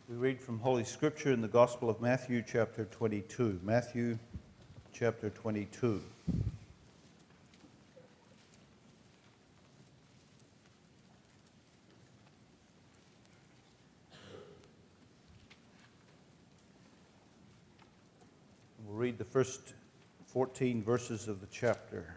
We read from Holy Scripture in the Gospel of Matthew chapter 22. Matthew chapter 22. We'll read the first 14 verses of the chapter.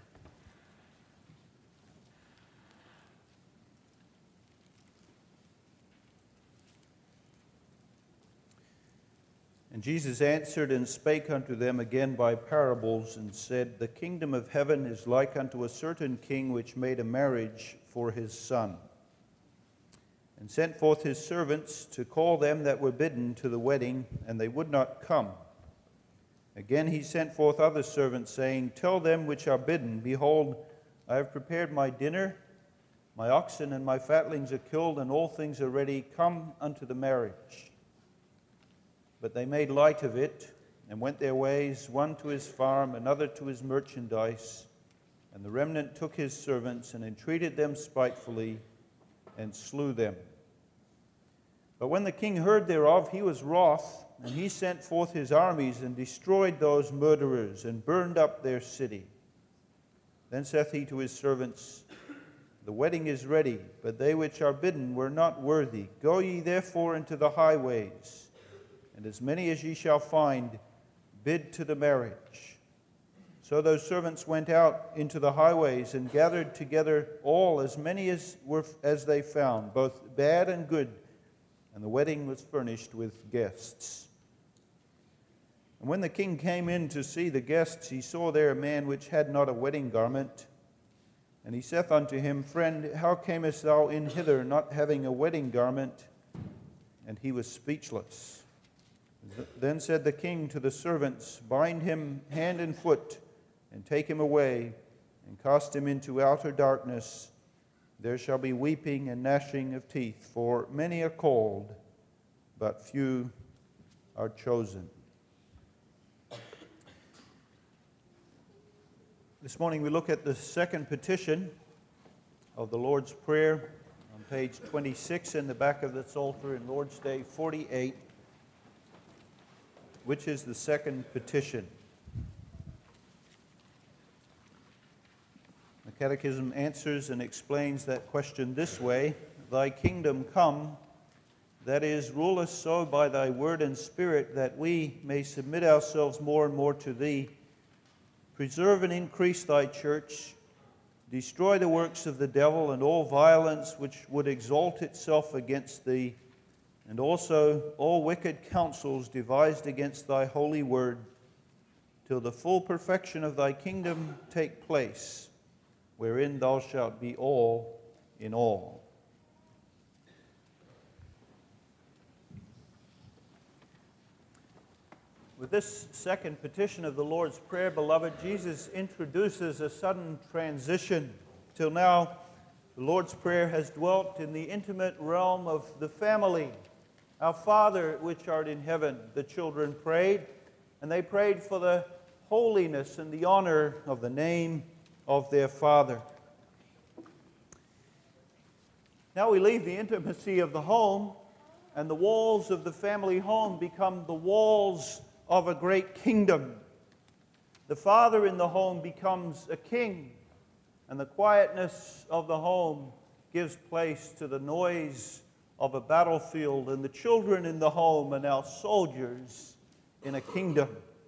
And Jesus answered and spake unto them again by parables, and said, The kingdom of heaven is like unto a certain king which made a marriage for his son, and sent forth his servants to call them that were bidden to the wedding, and they would not come. Again he sent forth other servants, saying, Tell them which are bidden, Behold, I have prepared my dinner, my oxen and my fatlings are killed, and all things are ready. Come unto the marriage. But they made light of it, and went their ways, one to his farm, another to his merchandise. And the remnant took his servants, and entreated them spitefully, and slew them. But when the king heard thereof, he was wroth, and he sent forth his armies, and destroyed those murderers, and burned up their city. Then saith he to his servants, The wedding is ready, but they which are bidden were not worthy. Go ye therefore into the highways, and as many as ye shall find, bid to the marriage. So those servants went out into the highways, and gathered together all, as many as they found, both bad and good, and the wedding was furnished with guests. And when the king came in to see the guests, he saw there a man which had not a wedding garment. And he saith unto him, Friend, how camest thou in hither, not having a wedding garment? And he was speechless. Then said the king to the servants, Bind him hand and foot, and take him away, and cast him into outer darkness. There shall be weeping and gnashing of teeth, for many are called, but few are chosen. This morning we look at the second petition of the Lord's Prayer on page 26 in the back of this altar in Lord's Day 48. Which is the second petition. The Catechism answers and explains that question this way: Thy kingdom come, that is, rule us so by thy word and spirit that we may submit ourselves more and more to thee. Preserve and increase thy church. Destroy the works of the devil and all violence which would exalt itself against thee, and also all wicked counsels devised against thy holy word, till the full perfection of thy kingdom take place, wherein thou shalt be all in all. With this second petition of the Lord's Prayer, beloved, Jesus introduces a sudden transition. Till now, the Lord's Prayer has dwelt in the intimate realm of the family. Our Father, which art in heaven, the children prayed, and they prayed for the holiness and the honor of the name of their Father. Now we leave the intimacy of the home, and the walls of the family home become the walls of a great kingdom. The father in the home becomes a king, and the quietness of the home gives place to the noise of a battlefield, and the children in the home are now soldiers in a kingdom.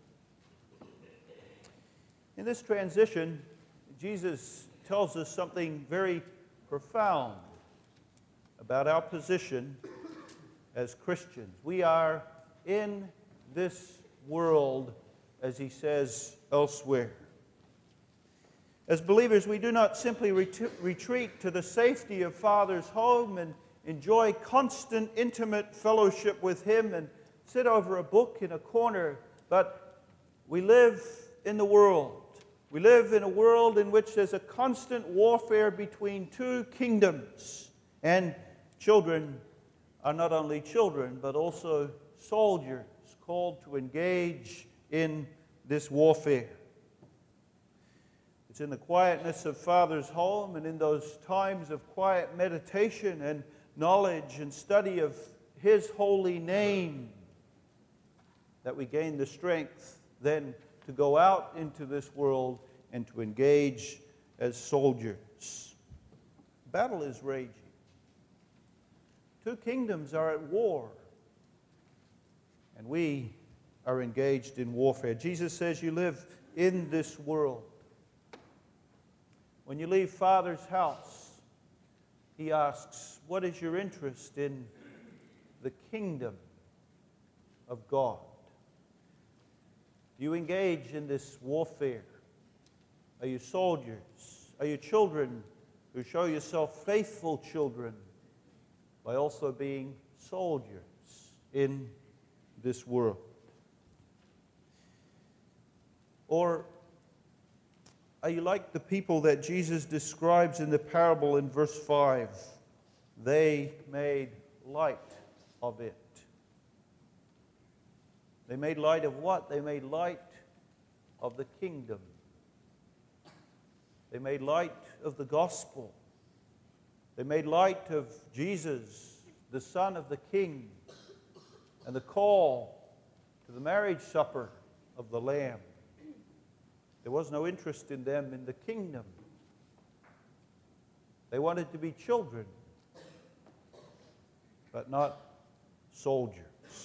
In this transition, Jesus tells us something very profound about our position as Christians. We are in this world, as he says elsewhere. As believers, we do not simply retreat to the safety of Father's home and enjoy constant, intimate fellowship with him and sit over a book in a corner, but we live in the world. We live in a world in which there's a constant warfare between two kingdoms, and children are not only children, but also soldiers called to engage in this warfare. It's in the quietness of Father's home and in those times of quiet meditation and knowledge and study of His holy name that we gain the strength then to go out into this world and to engage as soldiers. Battle is raging. Two kingdoms are at war, and we are engaged in warfare. Jesus says you live in this world. When you leave Father's house, He asks, what is your interest in the kingdom of God? Do you engage in this warfare? Are you soldiers? Are you children who show yourself faithful children by also being soldiers in this world? Or are you like the people that Jesus describes in the parable in verse 5? They made light of it. They made light of what? They made light of the kingdom. They made light of the gospel. They made light of Jesus, the Son of the King, and the call to the marriage supper of the Lamb. There was no interest in them in the kingdom. They wanted to be children, but not soldiers.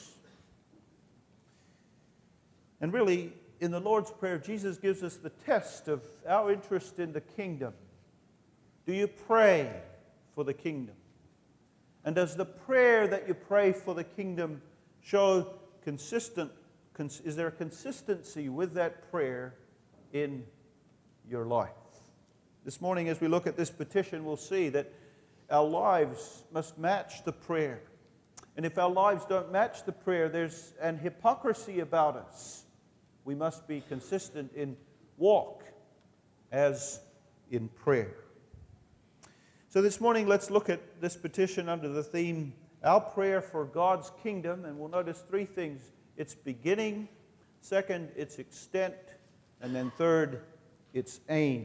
And really, in the Lord's Prayer, Jesus gives us the test of our interest in the kingdom. Do you pray for the kingdom? And does the prayer that you pray for the kingdom show is there a consistency with that prayer in your life? This morning, as we look at this petition, we'll see that our lives must match the prayer. And if our lives don't match the prayer, there's an hypocrisy about us. We must be consistent in walk as in prayer. So this morning, let's look at this petition under the theme, Our Prayer for God's Kingdom. And we'll notice three things. Its beginning, second, its extent, and then third, its aim.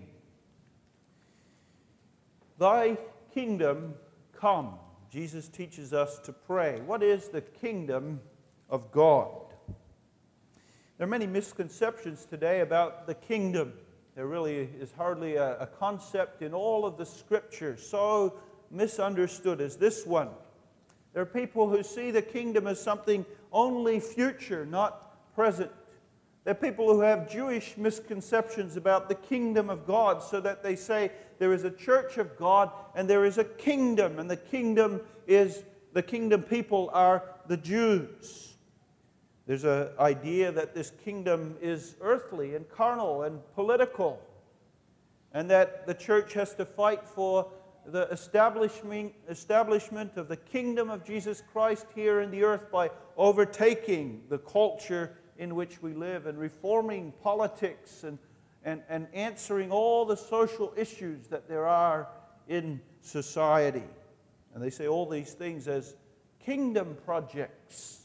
Thy kingdom come. Jesus teaches us to pray. What is the kingdom of God? There are many misconceptions today about the kingdom. There really is hardly a concept in all of the Scriptures so misunderstood as this one. There are people who see the kingdom as something only future, not present. There are people who have Jewish misconceptions about the kingdom of God, so that they say there is a church of God and there is a kingdom, and the kingdom people are the Jews. There's an idea that this kingdom is earthly and carnal and political, and that the church has to fight for the establishment of the kingdom of Jesus Christ here in the earth by overtaking the culture in which we live and reforming politics and answering all the social issues that there are in society. And they say all these things as kingdom projects.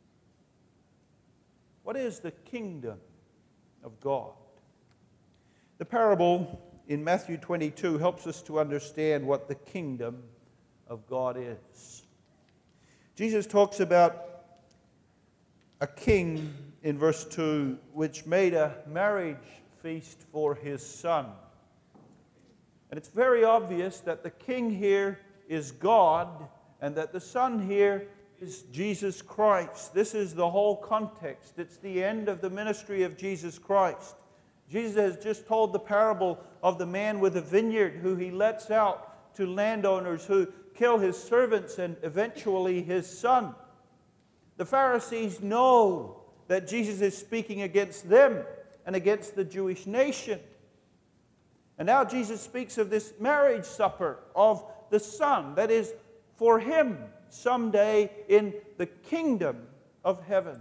What is the kingdom of God? The parable in Matthew 22 helps us to understand what the kingdom of God is. Jesus talks about a king in verse 2 which made a marriage feast for his son. And it's very obvious that the king here is God and that the son here is Jesus Christ. This is the whole context. It's the end of the ministry of Jesus Christ. Jesus has just told the parable of the man with a vineyard who he lets out to landowners who kill his servants and eventually his son. The Pharisees know that Jesus is speaking against them and against the Jewish nation. And now Jesus speaks of this marriage supper of the Son that is for him someday in the kingdom of heaven.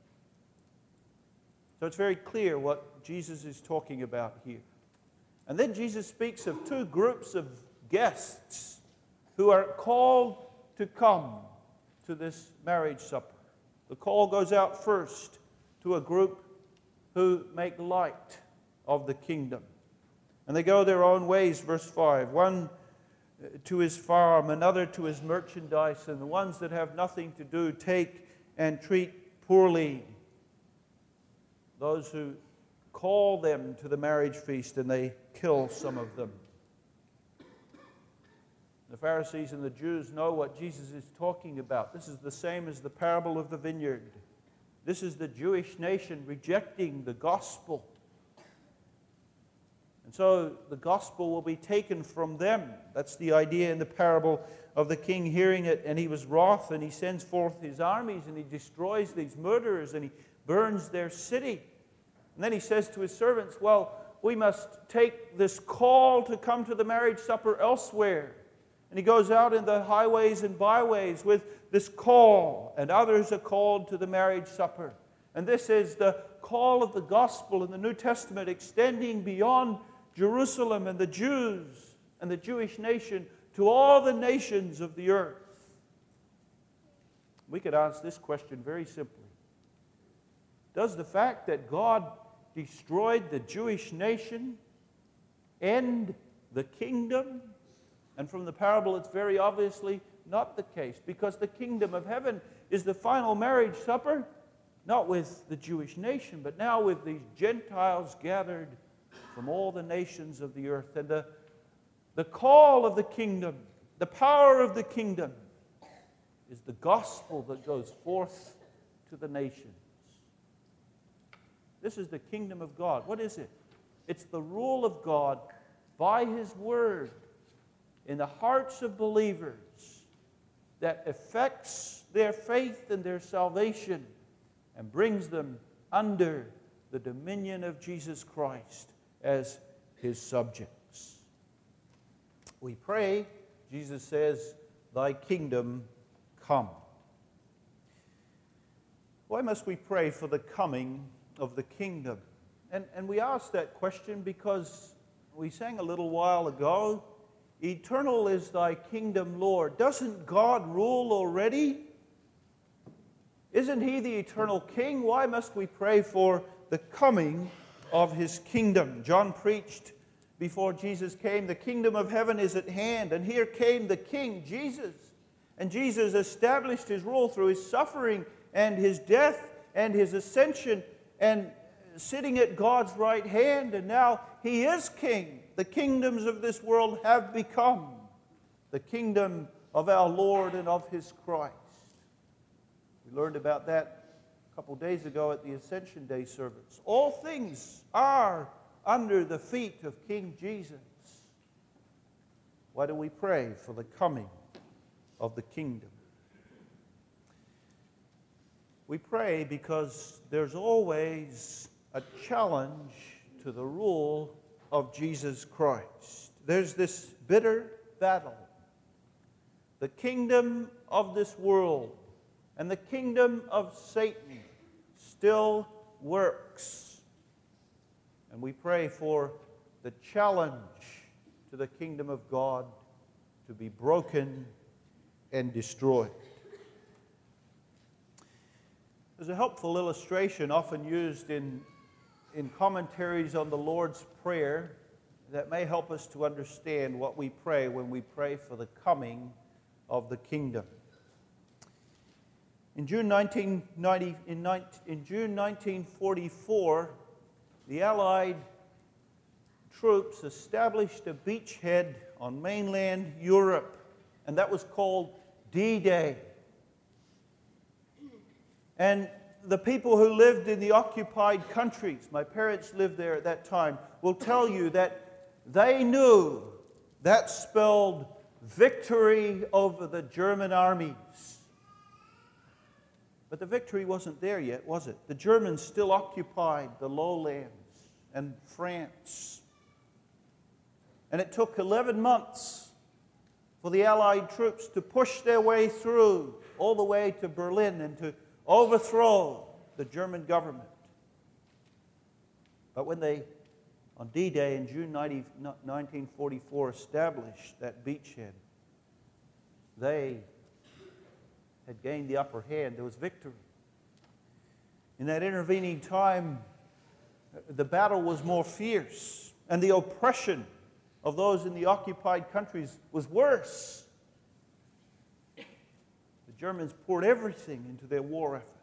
So it's very clear what Jesus is talking about here. And then Jesus speaks of two groups of guests who are called to come to this marriage supper. The call goes out first to a group who make light of the kingdom. And they go their own ways, verse 5. One to his farm, another to his merchandise, and the ones that have nothing to do take and treat poorly those who call them to the marriage feast, and they kill some of them. The Pharisees and the Jews know what Jesus is talking about. This is the same as the parable of the vineyard. This is the Jewish nation rejecting the gospel. And so the gospel will be taken from them. That's the idea in the parable of the king hearing it, and he was wroth, and he sends forth his armies, and he destroys these murderers, and he burns their city. And then he says to his servants, well, we must take this call to come to the marriage supper elsewhere. And he goes out in the highways and byways with this call, and others are called to the marriage supper. And this is the call of the gospel in the New Testament, extending beyond Jerusalem and the Jews and the Jewish nation to all the nations of the earth. We could ask this question very simply. Does the fact that God destroyed the Jewish nation end the kingdom? And from the parable, it's very obviously not the case, because the kingdom of heaven is the final marriage supper, not with the Jewish nation, but now with these Gentiles gathered from all the nations of the earth. And the call of the kingdom, the power of the kingdom, is the gospel that goes forth to the nations. This is the kingdom of God. What is it? It's the rule of God by His word in the hearts of believers that affects their faith and their salvation and brings them under the dominion of Jesus Christ as His subjects. We pray, Jesus says, thy kingdom come. Why must we pray for the coming of the kingdom? And we ask that question because we sang a little while ago, eternal is thy kingdom, Lord. Doesn't God rule already? Isn't He the eternal King? Why must we pray for the coming of His kingdom? John preached before Jesus came, the kingdom of heaven is at hand. And here came the King, Jesus. And Jesus established His rule through His suffering and His death and His ascension and sitting at God's right hand. And now He is King. The kingdoms of this world have become the kingdom of our Lord and of His Christ. We learned about that a couple days ago at the Ascension Day service. All things are under the feet of King Jesus. Why do we pray for the coming of the kingdom? We pray because there's always a challenge to the rule of Jesus Christ. There's this bitter battle. The kingdom of this world and the kingdom of Satan still works. And we pray for the challenge to the kingdom of God to be broken and destroyed. There's a helpful illustration often used in commentaries on the Lord's Prayer that may help us to understand what we pray when we pray for the coming of the kingdom. In June 1944, the Allied troops established a beachhead on mainland Europe, and that was called D-Day. And the people who lived in the occupied countries, my parents lived there at that time, will tell you that they knew that spelled victory over the German armies. But the victory wasn't there yet, was it? The Germans still occupied the lowlands and France. And it took 11 months for the Allied troops to push their way through all the way to Berlin and to overthrow the German government. But when they, on D-Day in June 1944, established that beachhead, they had gained the upper hand. There was victory. In that intervening time, the battle was more fierce, and the oppression of those in the occupied countries was worse. The Germans poured everything into their war effort.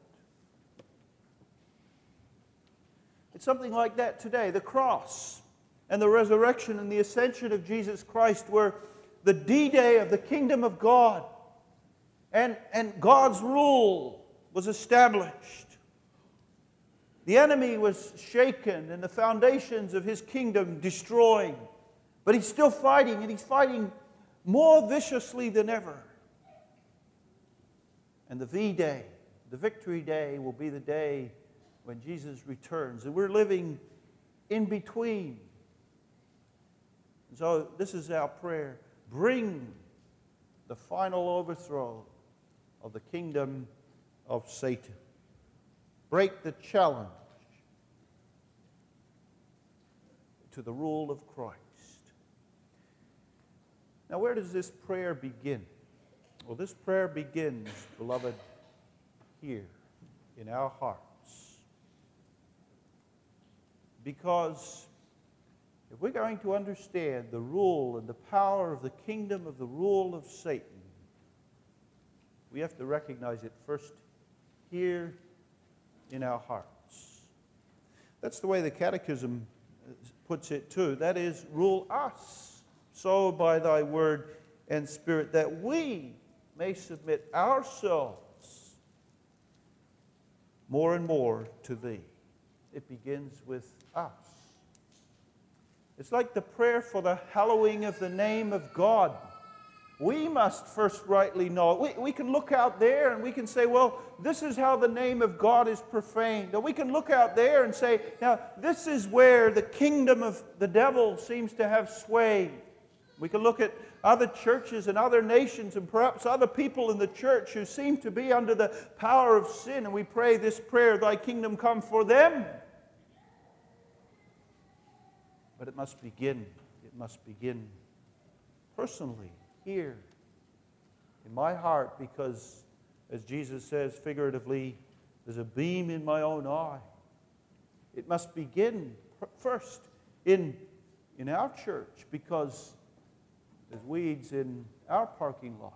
It's something like that today. The cross and the resurrection and the ascension of Jesus Christ were the D-Day of the kingdom of God. And God's rule was established. The enemy was shaken and the foundations of his kingdom destroyed. But he's still fighting, and he's fighting more viciously than ever. And the V-Day, the Victory Day, will be the day when Jesus returns. And we're living in between. And so this is our prayer. Bring the final overthrow of the kingdom of Satan. Break the challenge to the rule of Christ. Now, where does this prayer begin? Well, this prayer begins, beloved, here in our hearts. Because if we're going to understand the rule and the power of the kingdom of the rule of Satan, we have to recognize it first here in our hearts. That's the way the Catechism puts it too. That is, rule us so by thy word and spirit that we may submit ourselves more and more to thee. It begins with us. It's like the prayer for the hallowing of the name of God. We must first rightly know it. We can look out there and we can say, well, this is how the name of God is profaned. Or we can look out there and say, now, this is where the kingdom of the devil seems to have sway. We can look at other churches and other nations and perhaps other people in the church who seem to be under the power of sin, and we pray this prayer, thy kingdom come, for them. But it must begin personally, here, in my heart, because, as Jesus says figuratively, there's a beam in my own eye. It must begin first in our church, because there's weeds in our parking lot.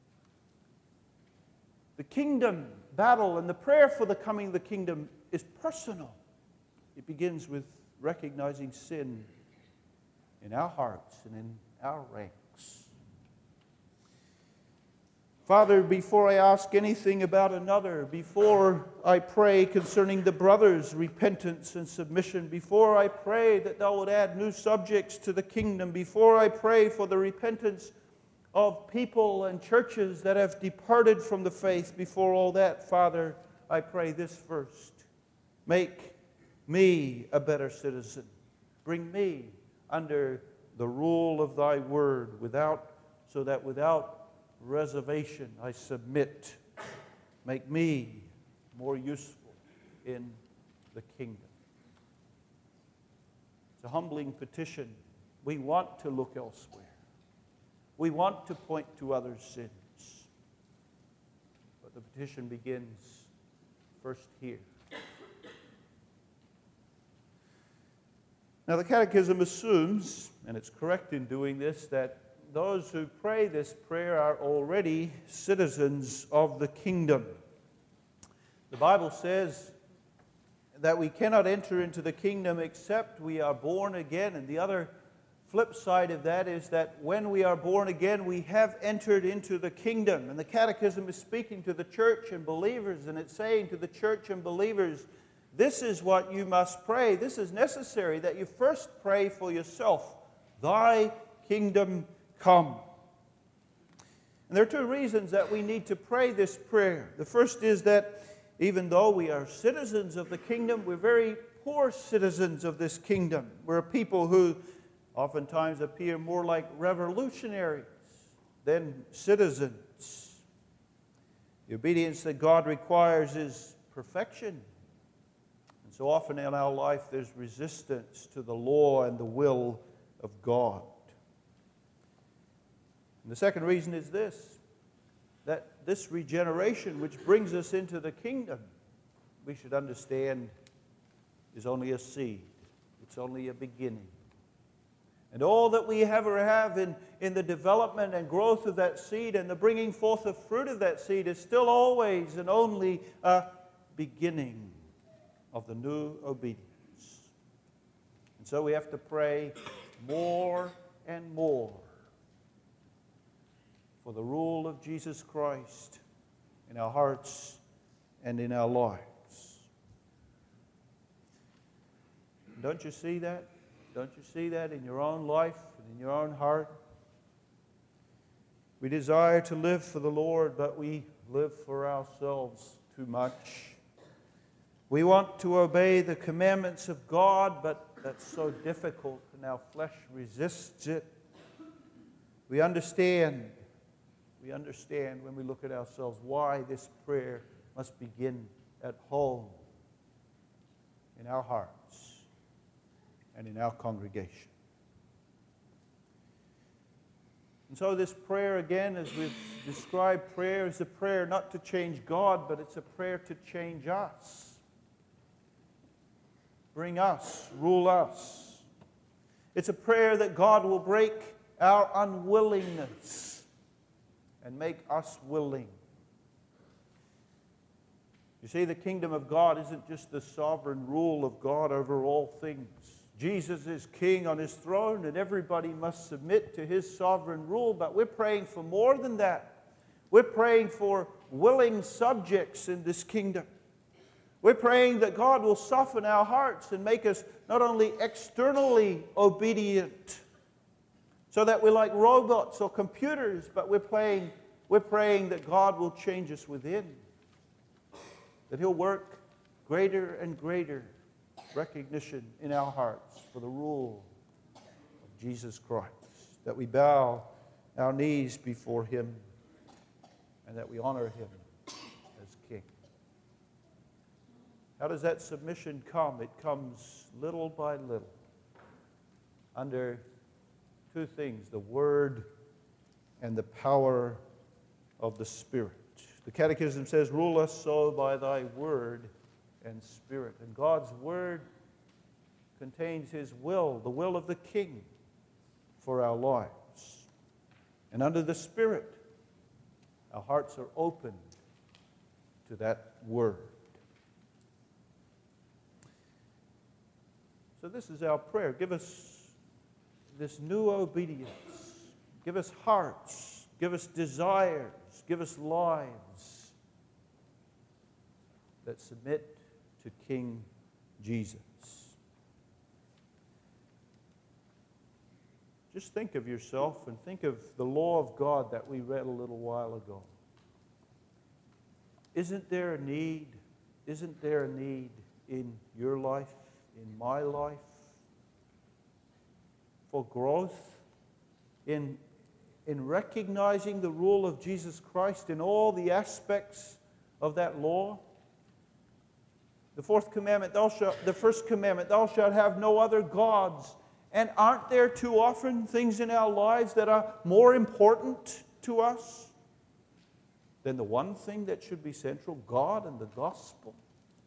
The kingdom battle and the prayer for the coming of the kingdom is personal. It begins with recognizing sin in our hearts and in our ranks. Father, before I ask anything about another, before I pray concerning the brothers' repentance and submission, before I pray that thou would add new subjects to the kingdom, before I pray for the repentance of people and churches that have departed from the faith, before all that, Father, I pray this first. Make me a better citizen. Bring me under the rule of thy word, so that without reservation I submit. Make me more useful in the kingdom. It's a humbling petition. We want to look elsewhere. We want to point to others' sins. But the petition begins first here. Now, the Catechism assumes, and it's correct in doing this, that those who pray this prayer are already citizens of the kingdom. The Bible says that we cannot enter into the kingdom except we are born again. And the other flip side of that is that when we are born again, we have entered into the kingdom. And the Catechism is speaking to the church and believers, and it's saying to the church and believers, this is what you must pray. This is necessary, that you first pray for yourself. Thy kingdom come. And there are two reasons that we need to pray this prayer. The first is that even though we are citizens of the kingdom, we're very poor citizens of this kingdom. We're a people who oftentimes appear more like revolutionaries than citizens. The obedience that God requires is perfection. And so often in our life there's resistance to the law and the will of God. And the second reason is this, that this regeneration which brings us into the kingdom, we should understand, is only a seed. It's only a beginning. And all that we ever have in the development and growth of that seed and the bringing forth of fruit of that seed is still always and only a beginning of the new obedience. And so we have to pray more and more for the rule of Jesus Christ in our hearts and in our lives. Don't you see that? Don't you see that in your own life and in your own heart? We desire to live for the Lord, but we live for ourselves too much. We want to obey the commandments of God, but that's so difficult and our flesh resists it. We understand when we look at ourselves why this prayer must begin at home, in our hearts and in our congregation. And so this prayer, again, as we've described prayer, is a prayer not to change God, but it's a prayer to change us. Bring us, rule us. It's a prayer that God will break our unwillingness and make us willing. You see, the kingdom of God isn't just the sovereign rule of God over all things. Jesus is king on his throne, and everybody must submit to his sovereign rule, but we're praying for more than that. We're praying for willing subjects in this kingdom. We're praying that God will soften our hearts and make us not only externally obedient, so that we're like robots or computers, but we're praying that God will change us within, that he'll work greater and greater recognition in our hearts for the rule of Jesus Christ, that we bow our knees before him and that we honor him as King. How does that submission come? It comes little by little under two things, the Word and the power of the Spirit. The Catechism says, rule us so by thy Word and Spirit. And God's Word contains his will, the will of the King for our lives. And under the Spirit, our hearts are open to that Word. So this is our prayer. Give us this new obedience. Give us hearts. Give us desires. Give us lives that submit to King Jesus. Just think of yourself and think of the law of God that we read a little while ago. Isn't there a need? Isn't there a need in your life, in my life, for growth in recognizing the rule of Jesus Christ in all the aspects of that law? The first commandment, thou shalt have no other gods. And aren't there too often things in our lives that are more important to us than the one thing that should be central, God and the gospel?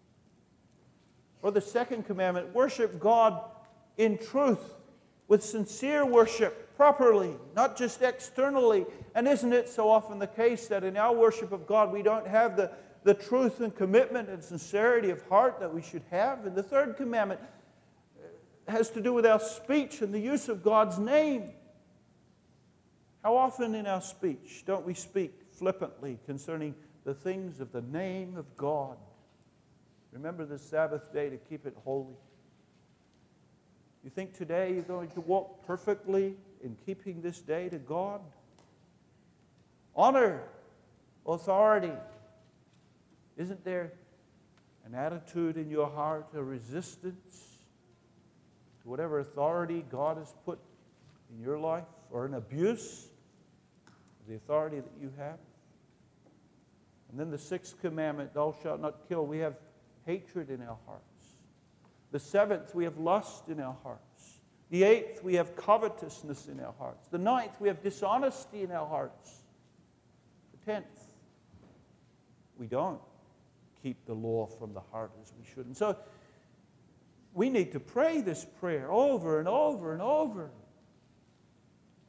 Or the second commandment, worship God in truth, with sincere worship, properly, not just externally. And isn't it so often the case that in our worship of God we don't have the truth and commitment and sincerity of heart that we should have? And the third commandment has to do with our speech and the use of God's name. How often in our speech don't we speak flippantly concerning the things of the name of God? Remember the Sabbath day to keep it holy. You think today you're going to walk perfectly in keeping this day to God? Honor, authority. Isn't there an attitude in your heart, a resistance to whatever authority God has put in your life, or an abuse of the authority that you have? And then the sixth commandment, thou shalt not kill. We have hatred in our hearts. The seventh, we have lust in our hearts. The eighth, we have covetousness in our hearts. The ninth, we have dishonesty in our hearts. The 10th, we don't keep the law from the heart as we should. And so we need to pray this prayer over and over and over.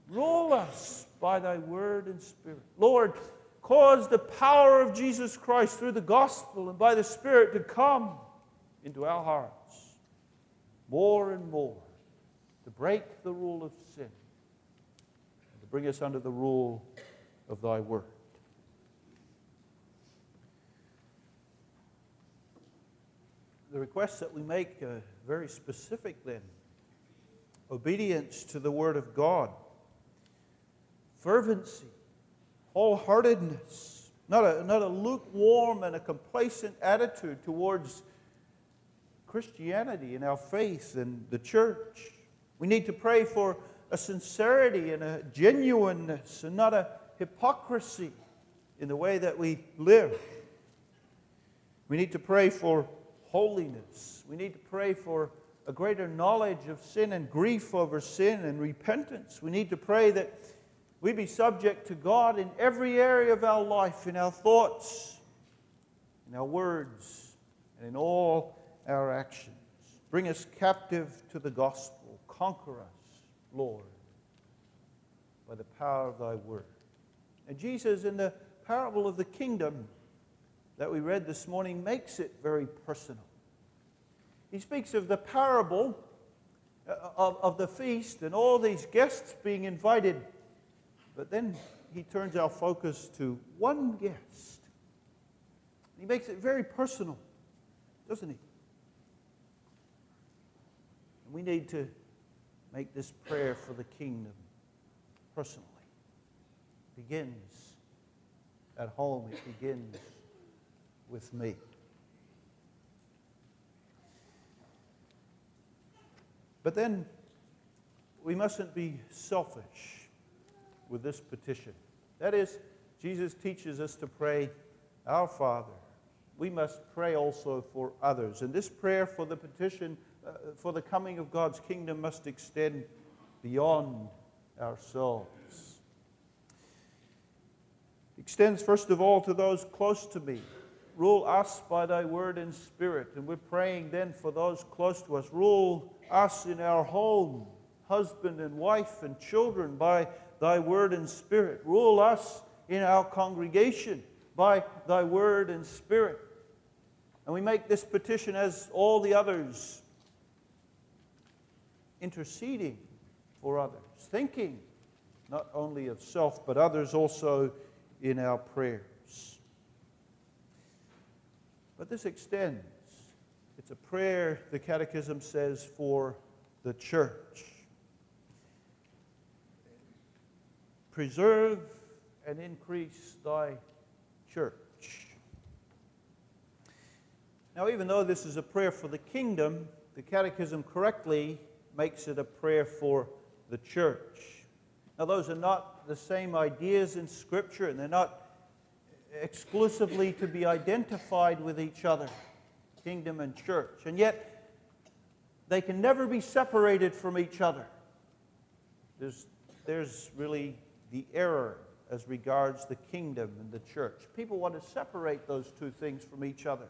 Rule us by thy word and Spirit. Lord, cause the power of Jesus Christ through the gospel and by the Spirit to come into our hearts more and more, to break the rule of sin, and to bring us under the rule of thy word. The requests that we make are very specific then. Obedience to the word of God, fervency, wholeheartedness, not a lukewarm and a complacent attitude towards Christianity and our faith and the church. We need to pray for a sincerity and a genuineness and not a hypocrisy in the way that we live. We need to pray for holiness. We need to pray for a greater knowledge of sin and grief over sin and repentance. We need to pray that we be subject to God in every area of our life, in our thoughts, in our words, and in all our actions. Bring us captive to the gospel. Conquer us, Lord, by the power of thy word. And Jesus, in the parable of the kingdom that we read this morning, makes it very personal. He speaks of the parable of the feast and all these guests being invited. But then he turns our focus to one guest. He makes it very personal, doesn't he? And we need to make this prayer for the kingdom personally. It begins at home. It begins with me. But then we mustn't be selfish with this petition. That is, Jesus teaches us to pray, Our Father. We must pray also for others. And this prayer for the petition, for the coming of God's kingdom must extend beyond ourselves. It extends first of all to those close to me. Rule us by thy word and Spirit. And we're praying then for those close to us. Rule us in our home, husband and wife and children, by thy word and Spirit. Rule us in our congregation by thy word and Spirit. And we make this petition as all the others, interceding for others, thinking not only of self, but others also in our prayers. But this extends. It's a prayer, the Catechism says, for the church. Preserve and increase thy church. Now, even though this is a prayer for the kingdom, the Catechism correctly makes it a prayer for the church. Now, those are not the same ideas in Scripture, and they're not exclusively to be identified with each other, kingdom and church. And yet, they can never be separated from each other. There's really the error as regards the kingdom and the church. People want to separate those two things from each other.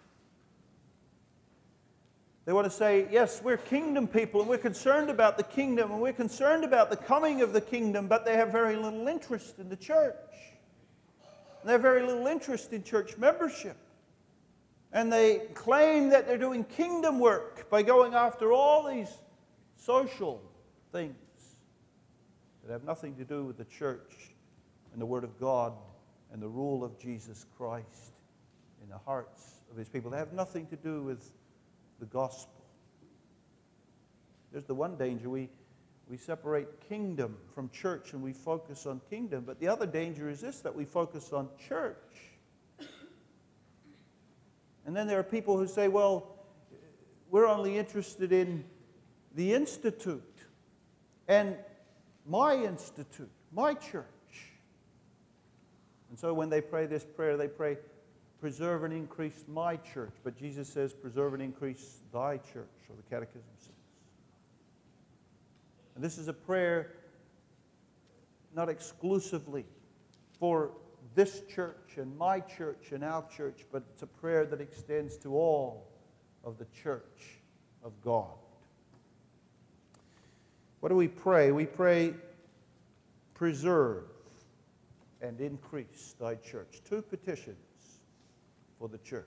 They want to say, yes, we're kingdom people, and we're concerned about the kingdom, and we're concerned about the coming of the kingdom, but they have very little interest in the church. And they have very little interest in church membership. And they claim that they're doing kingdom work by going after all these social things that have nothing to do with the church and the Word of God and the rule of Jesus Christ in the hearts of His people. They have nothing to do with the gospel. There's the one danger. We separate kingdom from church and we focus on kingdom. But the other danger is this, that we focus on church. And then there are people who say, well, we're only interested in the institute and my institute, my church. And so when they pray this prayer, they pray, preserve and increase my church. But Jesus says, preserve and increase thy church, or the Catechism says. And this is a prayer not exclusively for this church and my church and our church, but it's a prayer that extends to all of the church of God. What do we pray? We pray preserve and increase thy church. Two petitions for the church.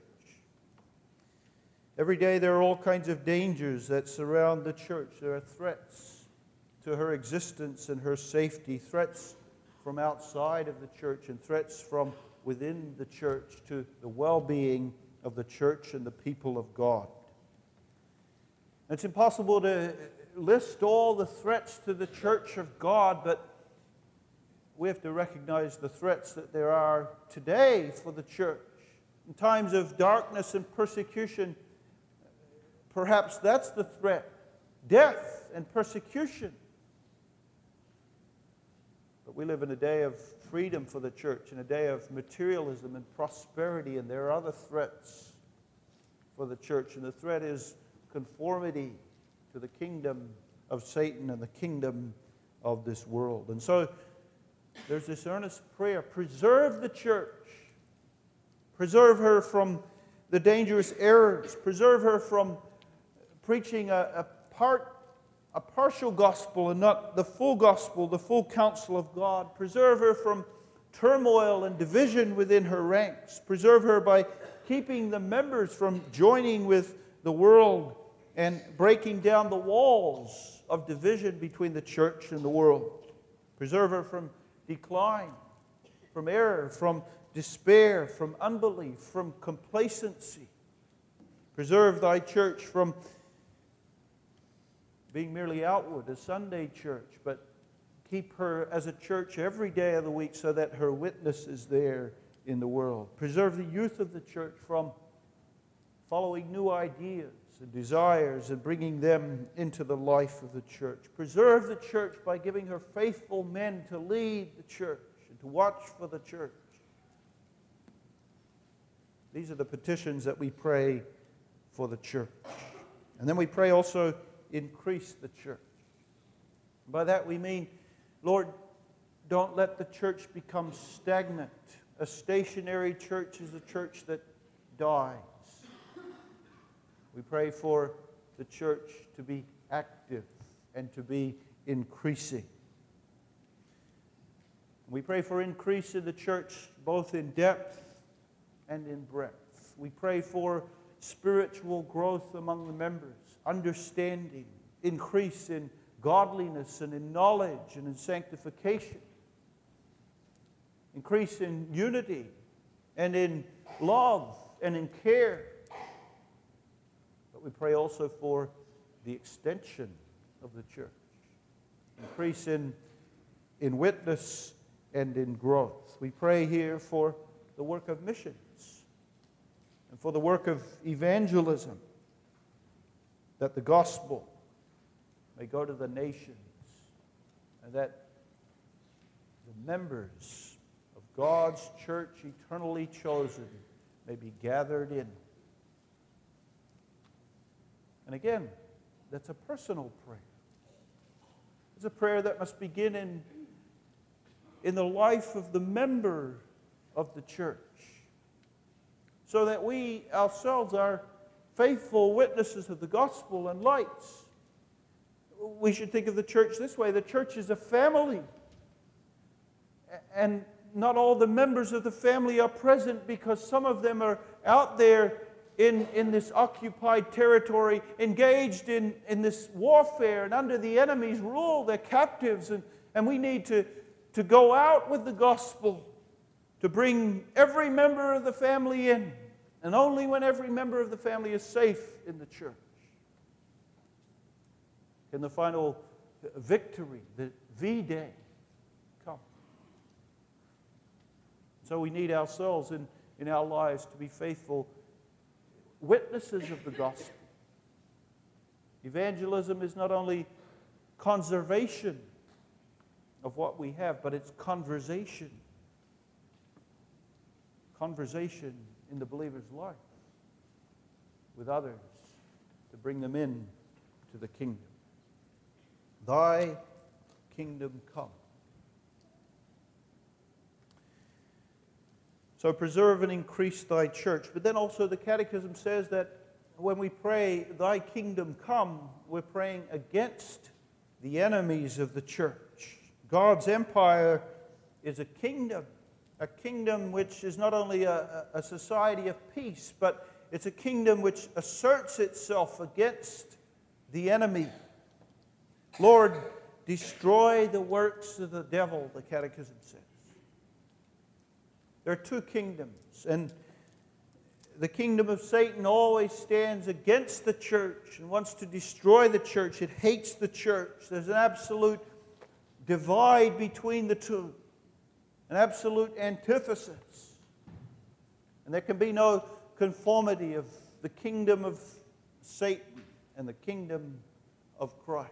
Every day there are all kinds of dangers that surround the church. There are threats to her existence and her safety, threats from outside of the church and threats from within the church to the well-being of the church and the people of God. It's impossible to list all the threats to the church of God, but we have to recognize the threats that there are today for the church. In times of darkness and persecution, perhaps that's the threat. Death and persecution. But we live in a day of freedom for the church, in a day of materialism and prosperity, and there are other threats for the church. And the threat is conformity to the kingdom of Satan and the kingdom of this world. And so there's this earnest prayer: preserve the church. Preserve her from the dangerous errors. Preserve her from preaching a partial gospel and not the full gospel, the full counsel of God. Preserve her from turmoil and division within her ranks. Preserve her by keeping the members from joining with the world and breaking down the walls of division between the church and the world. Preserve her from decline, from error, from despair, from unbelief, from complacency. Preserve thy church from being merely outward, a Sunday church, but keep her as a church every day of the week so that her witness is there in the world. Preserve the youth of the church from following new ideas and desires and bringing them into the life of the church. Preserve the church by giving her faithful men to lead the church and to watch for the church. These are the petitions that we pray for the church. And then we pray also, increase the church. By that we mean, Lord, don't let the church become stagnant. A stationary church is a church that dies. We pray for the church to be active and to be increasing. We pray for increase in the church both in depth and in breadth. We pray for spiritual growth among the members, understanding, increase in godliness and in knowledge and in sanctification, increase in unity and in love and in care. But we pray also for the extension of the church, increase in witness and in growth. We pray here for the work of missions and for the work of evangelism, that the gospel may go to the nations and that the members of God's church, eternally chosen, may be gathered in. And again, that's a personal prayer. It's a prayer that must begin in the life of the member of the church, so that we ourselves are faithful witnesses of the gospel and lights. We should think of the church this way: the church is a family, and not all the members of the family are present because some of them are out there in this occupied territory, engaged in this warfare and under the enemy's rule. They're captives, and we need to go out with the gospel, to bring every member of the family in, and only when every member of the family is safe in the church can the final victory, the V-Day, come. So we need ourselves in our lives to be faithful witnesses of the gospel. Evangelism is not only conservation of what we have, but it's conversation. Conversation in the believer's life with others to bring them in to the kingdom. Thy kingdom come. So preserve and increase thy church. But then also the Catechism says that when we pray, thy kingdom come, we're praying against the enemies of the church. God's empire is a kingdom which is not only a society of peace, but it's a kingdom which asserts itself against the enemy. Lord, destroy the works of the devil, the Catechism says. There are two kingdoms, and the kingdom of Satan always stands against the church and wants to destroy the church. It hates the church. There's an absolute divide between the two, an absolute antithesis. And there can be no conformity of the kingdom of Satan and the kingdom of Christ.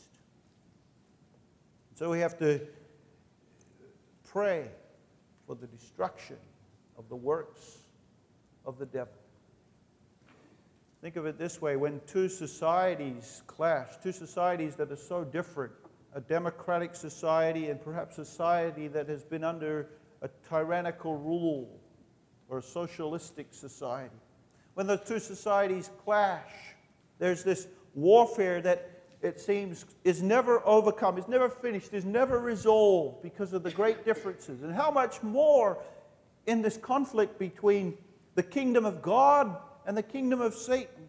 So we have to pray for the destruction of the works of the devil. Think of it this way: when two societies clash, two societies that are so different, a democratic society and perhaps a society that has been under a tyrannical rule or a socialistic society, when those two societies clash, there's this warfare that it seems is never overcome, is never finished, is never resolved because of the great differences. And how much more in this conflict between the kingdom of God and the kingdom of Satan.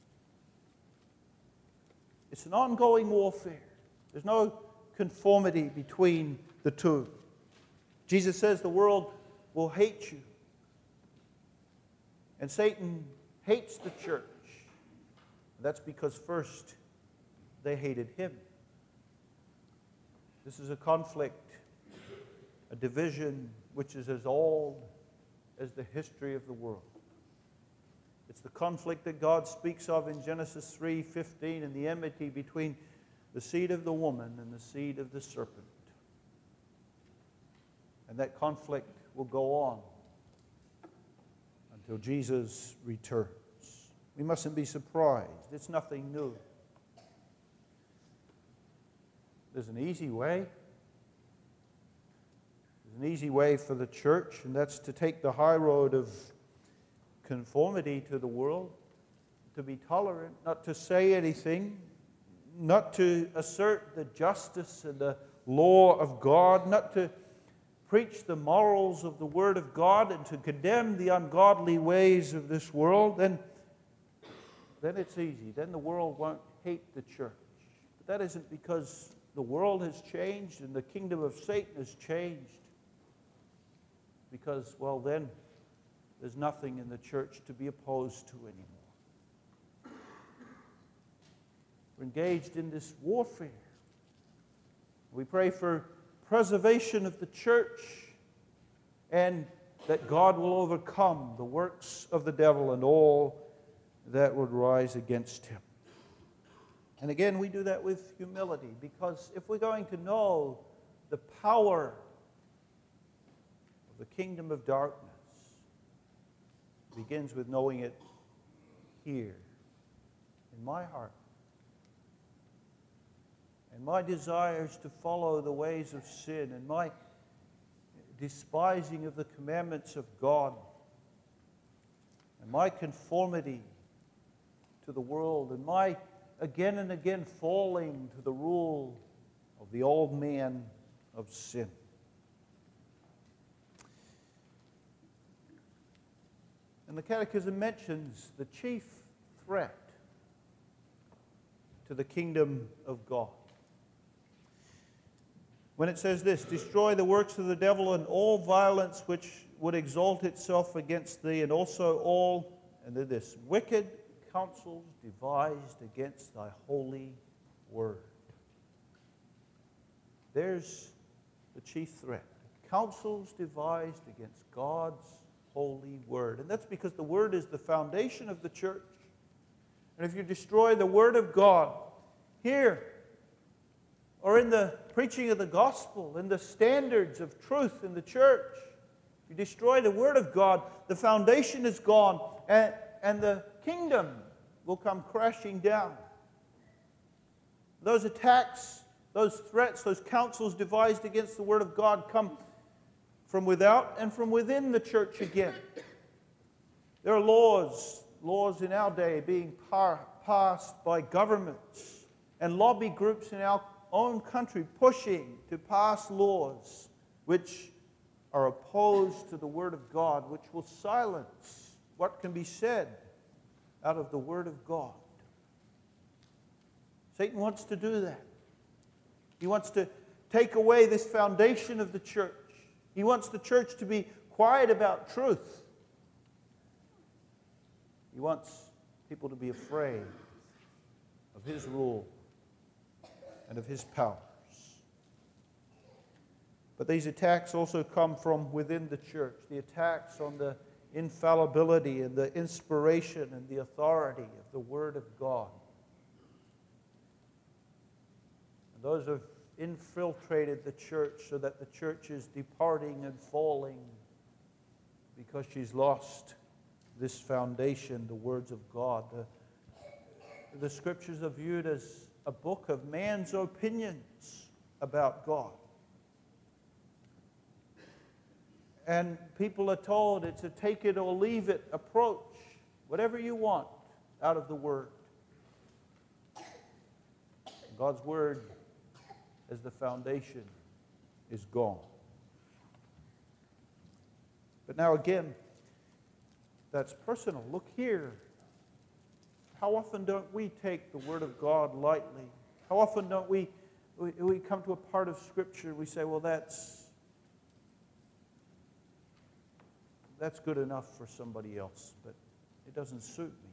It's an ongoing warfare. There's no conformity between the two. Jesus says the world will hate you. And Satan hates the church. That's because first they hated him. This is a conflict, a division which is as old as the history of the world. It's the conflict that God speaks of in Genesis 3:15, and the enmity between the seed of the woman and the seed of the serpent. And that conflict will go on until Jesus returns. We mustn't be surprised. It's nothing new. There's an easy way. There's an easy way for the church, and that's to take the high road of conformity to the world, to be tolerant, not to say anything, not to assert the justice and the law of God, not to preach the morals of the Word of God and to condemn the ungodly ways of this world, then it's easy. Then the world won't hate the church. But that isn't because the world has changed and the kingdom of Satan has changed. Because, well, then there's nothing in the church to be opposed to anymore. We're engaged in this warfare. We pray for preservation of the church and that God will overcome the works of the devil and all that would rise against him. And again, we do that with humility, because if we're going to know the power of the kingdom of darkness, it begins with knowing it here in my heart. And my desires to follow the ways of sin and my despising of the commandments of God and my conformity to the world and my again and again falling to the rule of the old man of sin. And the Catechism mentions the chief threat to the kingdom of God. When it says this: destroy the works of the devil and all violence which would exalt itself against thee, and also all, and then this, wicked counsels devised against thy holy word. There's the chief threat. Counsels devised against God's holy word. And that's because the word is the foundation of the church. And if you destroy the word of God here, or in the preaching of the gospel, in the standards of truth in the church, if you destroy the word of God, the foundation is gone, and the kingdom will come crashing down. Those attacks, those threats, those counsels devised against the word of God come from without and from within the church again. There are laws in our day being passed by governments and lobby groups in our own country pushing to pass laws which are opposed to the Word of God, which will silence what can be said out of the Word of God. Satan wants to do that. He wants to take away this foundation of the church. He wants the church to be quiet about truth. He wants people to be afraid of his rule and of his powers. But these attacks also come from within the church. The attacks on the infallibility and the inspiration and the authority of the Word of God. And those have infiltrated the church so that the church is departing and falling because she's lost this foundation, the words of God. The Scriptures are viewed as a book of man's opinions about God. And people are told it's a take it or leave it approach. Whatever you want out of the Word. God's Word as the foundation is gone. But now again, that's personal. Look here. How often don't we take the Word of God lightly? How often don't we come to a part of Scripture, we say, well, that's good enough for somebody else, but it doesn't suit me.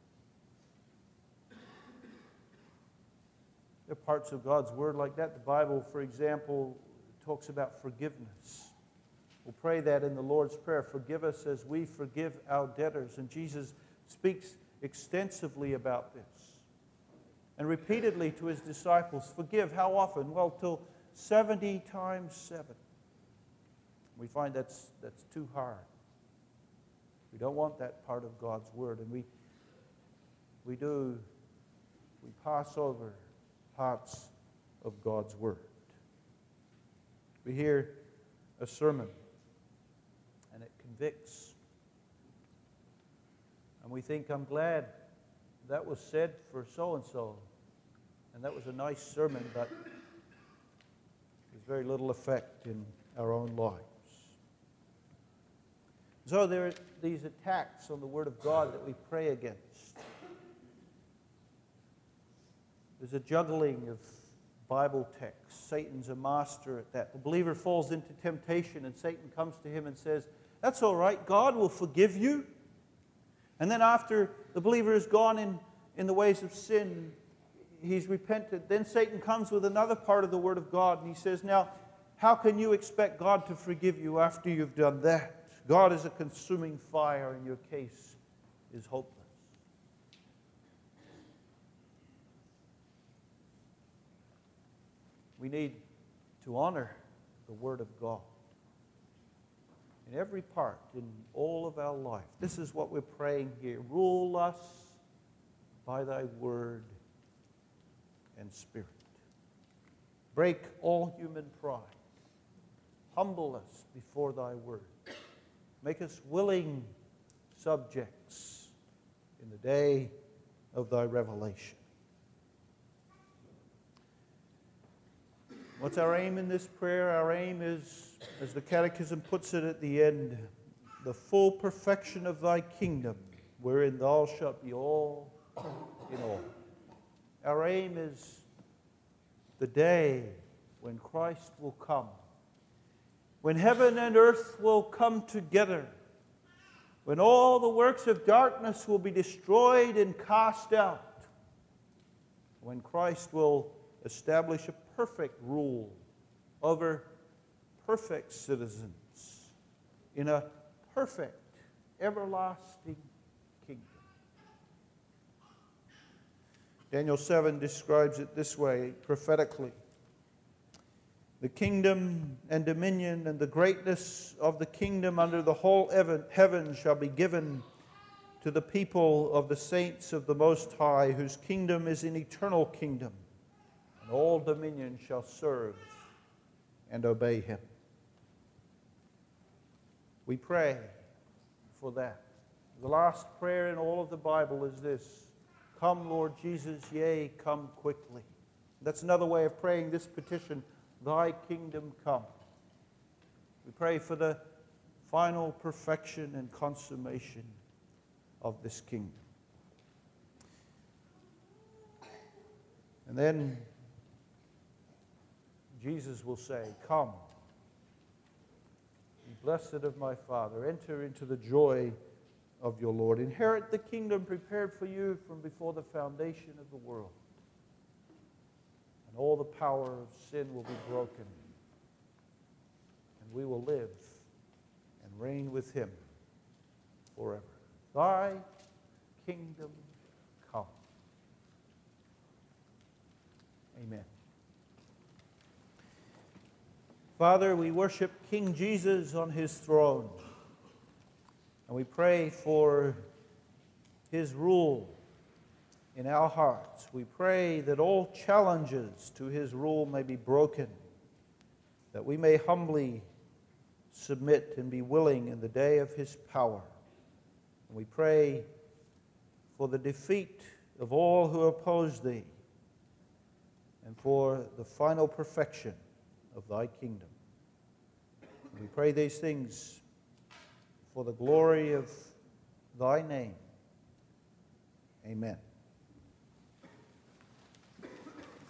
There are parts of God's Word like that. The Bible, for example, talks about forgiveness. We'll pray that in the Lord's Prayer. Forgive us as we forgive our debtors. And Jesus speaks extensively about this. And repeatedly to his disciples, forgive how often? Well, till 70 times 7. We find that's too hard. We don't want that part of God's Word. And we pass over parts of God's Word. We hear a sermon and it convicts. And we think, I'm glad that was said for so-and-so. And that was a nice sermon, but there's very little effect in our own lives. So there are these attacks on the Word of God that we pray against. There's a juggling of Bible texts. Satan's a master at that. The believer falls into temptation and Satan comes to him and says, that's all right, God will forgive you. And then after the believer has gone in the ways of sin, he's repented, then Satan comes with another part of the Word of God and he says, now, how can you expect God to forgive you after you've done that? God is a consuming fire and your case is hopeless. We need to honor the Word of God in every part, in all of our life. This is what we're praying here. Rule us by thy Word and Spirit. Break all human pride. Humble us before thy Word. Make us willing subjects in the day of thy revelation. What's our aim in this prayer? Our aim is, as the Catechism puts it at the end, the full perfection of thy kingdom, wherein thou shalt be all in all. Our aim is the day when Christ will come, when heaven and earth will come together, when all the works of darkness will be destroyed and cast out, when Christ will establish a perfect rule over perfect citizens in a perfect, everlasting kingdom. Daniel 7 describes it this way prophetically. The kingdom and dominion and the greatness of the kingdom under the whole heaven shall be given to the people of the saints of the Most High, whose kingdom is an eternal kingdom, and all dominion shall serve and obey him. We pray for that. The last prayer in all of the Bible is this: come, Lord Jesus, yea, come quickly. That's another way of praying this petition, Thy kingdom come. We pray for the final perfection and consummation of this kingdom. And then Jesus will say, Come, be blessed of my Father, enter into the joy of your Lord. Inherit the kingdom prepared for you from before the foundation of the world. And all the power of sin will be broken. And we will live and reign with him forever. Thy kingdom come. Amen. Father, we worship King Jesus on his throne. And we pray for his rule in our hearts. We pray that all challenges to his rule may be broken, that we may humbly submit and be willing in the day of his power. And we pray for the defeat of all who oppose thee, and for the final perfection of thy kingdom. And we pray these things for the glory of thy name. Amen.